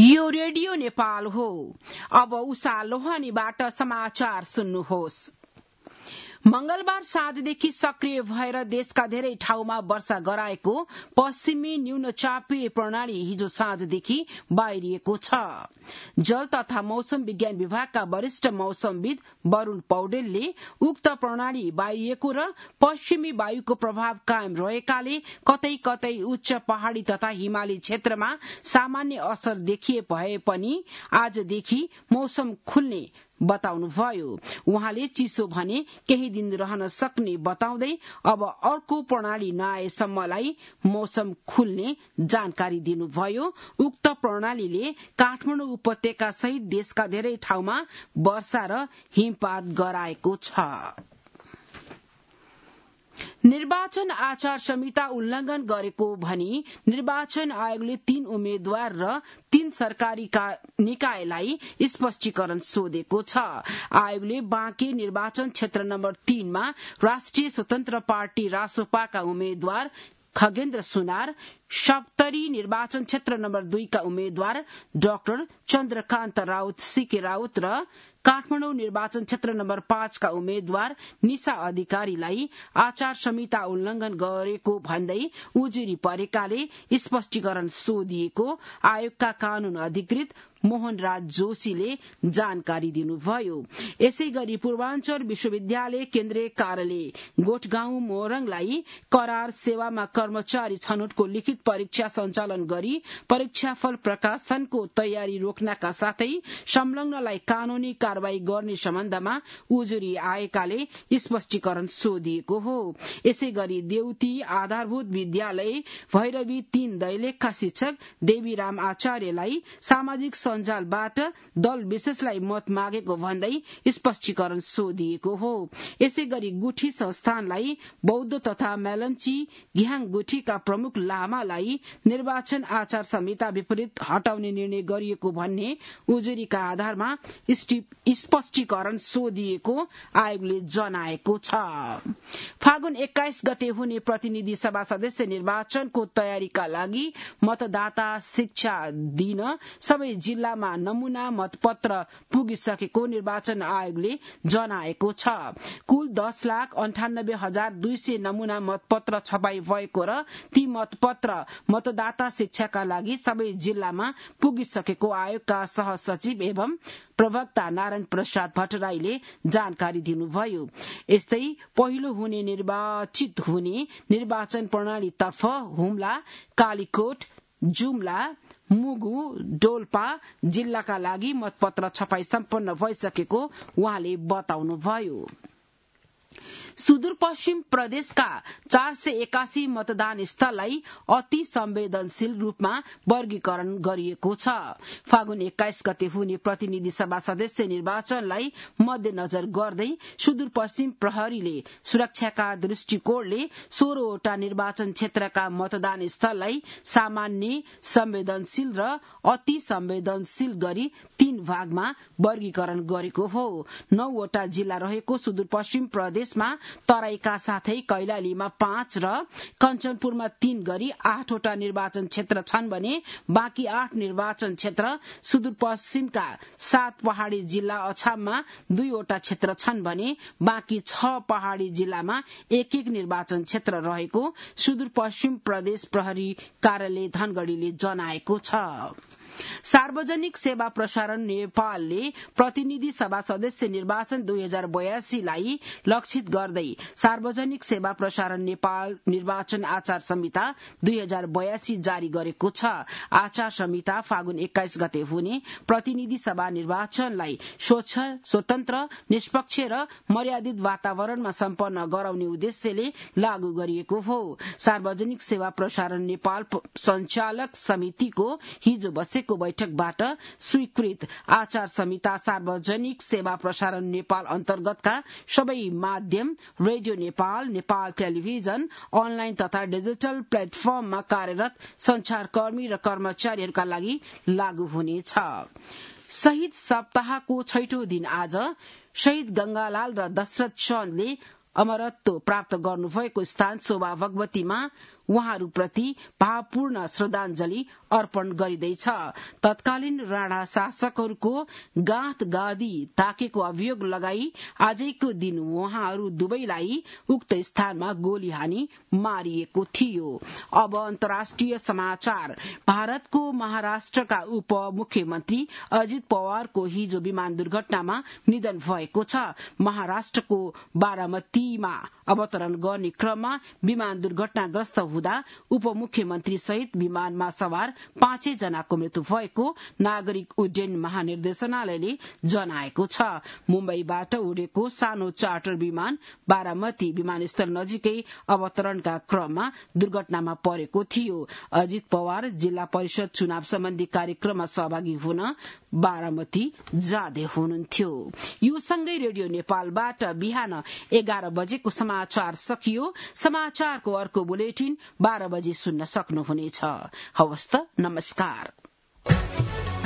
यो रेडियो नेपाल हो। अब उषा लोहानीबाट समाचार सुन्नुहोस्। मंगलबार साँझदेखि सक्रिय भएर देशका धेरै ठाउँमा वर्षा गराएको पश्चिमी न्यूनचापीय प्रणाली हिजो साँझदेखि बाहिरिएको छ। जल तथा मौसम विज्ञान विभागका वरिष्ठ मौसमविद वरूण पौडेलले उक्त प्रणाली बाहिरिएको र पश्चिमी वायुको प्रभाव कायम रहेकाले कतै कतै उच्च पहाड़ी तथा हिमाली क्षेत्रमा सामान्य असर देखिए भए पनि आजदेखि मौसम खुल्ने बताउनुभयो। उहाँले चिसो भने केही दिन रहन सक्ने बताउँदै अब अर्को प्रणाली नआएसम्मलाई मौसम खुल्ने जानकारी दिनुभयो। उक्त प्रणालीले काठमाडौँ उपत्यका सहित देशका धेरै ठाउँमा वर्षा र हिमपात गराएको छ। निर्वाचन आचार संहिता उल्लंघन गरेको भनी निर्वाचन आयोगले 3 उम्मेद्वार र 3 सरकारी निकायलाई स्पष्टीकरण सोधेको छ। आयोगले बाँके निर्वाचन क्षेत्र नम्बर 3 मा राष्ट्रिय स्वतन्त्र पार्टी रासोपाका उम्मेद्वार खगेन्द्र सुनार, सप्तरी निर्वाचन क्षेत्र नम्बर 2 का उम्मेद्वार डाक्टर चन्द्रकान्त राउत सीके राउत र काठमाडौँ निर्वाचन क्षेत्र नम्बर 5 का उम्मेद्वार निशा अधिकारीलाई आचार संहिता उल्लंघन गरेको भन्दै उजुरी परेकाले स्पष्टीकरण सोधिएको आयोगका कानून अधिकृत मोहनराज जोशीले जानकारी दिनुभयो। यसैगरी पूर्वाञ्चल विश्वविद्यालय केन्द्रीय कार्यालय गोठगाउँ मोरङलाई करार सेवामा कर्मचारी छनौटको लिखित परीक्षा सञ्चालन गरी परीक्षाफल प्रकाशनको तयारी रोक्नका साथै संलग्नलाई कानूनी कारवाही गर्ने सम्बन्धमा उजुरी आएकाले स्पष्टीकरण सोधिएको हो। यसैगरी देउती आधारभूत विद्यालय भैरवी 3 दैलेखका शिक्षक देवीराम आचार्यलाई सामाजिक सञ्जालबाट दल विशेषलाई मत मागेको भन्दै स्पष्टीकरण सोधिएको हो। यसैगरी गुठी संस्थानलाई बौद्ध तथा मेलन्ची घ्याङ गुठीका प्रमुख लामालाई निर्वाचन आचार संहिता विपरीत हटाउने निर्णय गरिएको भन्ने उजुरीका आधारमा स्पष्टीकरण सोधिएको आयोगले जनाएको छ। फागुन 21 गते हुने प्रतिनिधि सभा सदस्य निर्वाचनको तयारीका लागि मतदाता शिक्षा दिन सबै जिल्लामा नमूना मतपत्र पुगिसकेको निर्वाचन आयोगले जनाएको छ। कुल 10,98,200 नमूना मतपत्र छपाई भएको र ती मतपत्र मतदाता शिक्षाका लागि सबै जिल्लामा पुगिसकेको आयोगका सहसचिव एवं प्रवक्ता नारायण प्रसाद भट्टराईले जानकारी दिनुभयो। यस्तै पहिलो हुने निर्वाचित हुने निर्वाचन प्रणालीतर्फ हुम्ला, कालीकोट, जुम्ला, मुगु, डोल्पा जिल्लाका लागि मतपत्र छपाई सम्पन्न भइसकेको उहाँले बताउनुभयो। सुदूरपश्चिम प्रदेशका 481 मतदान स्थललाई अति संवेदनशील रूपमा वर्गीकरण गरिएको छ। फागुन 21 गते हुने प्रतिनिधि सभा सदस्य निर्वाचनलाई मध्यनजर गर्दै सुदूरपश्चिम प्रहरीले सुरक्षाका दृष्टिकोणले 16 वटा निर्वाचन क्षेत्रका मतदान स्थललाई सामान्य, संवेदनशील र अति संवेदनशील गरी 3 भागमा वर्गीकरण गरेको हो। 9 वटा जिल्ला रहेको सुदूरपश्चिम प्रदेशमा तराईका साथै कैलालीमा 5 र कञ्चनपुरमा 3 गरी 8 वटा निर्वाचन क्षेत्र छन् भने बाँकी 8 निर्वाचन क्षेत्र सुदूरपश्चिमका 7 पहाड़ी जिल्ला अछाममा 2 वटा क्षेत्र छन् भने बाँकी 6 पहाड़ी जिल्लामा 1-1 निर्वाचन क्षेत्र रहेको सुदूरपश्चिम प्रदेश प्रहरी कार्यालय धनगढ़ीले जनाएको छ। सार्वजनिक सेवा प्रसारण नेपालले प्रतिनिधि सभा सदस्य निर्वाचन 2082 लाई लक्षित गर्दै सार्वजनिक सेवा प्रसारण नेपाल निर्वाचन आचार संहिता 2082 जारी गरेको छ। आचार संहिता फागुन 21 गते हुने प्रतिनिधि सभा निर्वाचनलाई स्वच्छ, स्वतन्त्र, निष्पक्ष र मर्यादित वातावरणमा सम्पन्न गराउने उद्देश्यले लागू गरिएको हो। सार्वजनिक सेवा प्रसारण नेपाल संचालक समितिको हिजो बसेको बैठकबाट स्वीकृत आचार संहिता सार्वजनिक सेवा प्रसारण नेपाल अन्तर्गतका सबै माध्यम, radio Nepal, Nepal television, online तथा डिजिटल प्लेटफर्ममा कार्यरत संचारकर्मी र कर्मचारीहरूका लागि लागू हुनेछ। शहीद सप्ताहको 6औं दिन आज शहीद गंगालाल र दशरथ चन्दले अमरत्व प्राप्त गर्नुभएको स्थान शोभा भगवतीमा उहाँहरूप्रति भावपूर्ण श्रद्धाञ्जली अर्पण गरिँदैछ। तत्कालीन राणा शासकहरूको गाँथ गादी ताकेको अभियोग लगाई आजैको दिन उहाँहरू दुवैलाई उक्त स्थानमा गोली हानी मारिएको थियो। अब अन्तर्राष्ट्रिय समाचार। भारतको महाराष्ट्रका उपमुख्यमन्त्री अजित पवारको हिजो विमान दुर्घटनामा निधन भएको छ। महाराष्ट्रको बारामतीमा अवतरण गर्ने क्रममा विमान दुर्घटनाग्रस्त हुँदा उपमुख्यमन्त्री सहित विमानमा सवार 5 जनाको मृत्यु भएको नागरिक उड्डयन महानिर्देशनालयले जनाएको छ। मुम्बईबाट उडेको सानो चार्टर विमान बारामती विमानस्थल नजिकै अवतरणका क्रममा दुर्घटनामा परेको थियो। अजित पवार जिल्ला परिषद चुनाव सम्बन्धी कार्यक्रममा सहभागी हुन बारामती जाँदै हुनुहुन्थ्यो। यो सँगै रेडियो नेपालबाट बिहान 11 बजेको समाचार सकियो। समाचारको अर्को बुलेटिन 12 बजे सुन्न सक्नुहुनेछ। हवस् त, नमस्कार।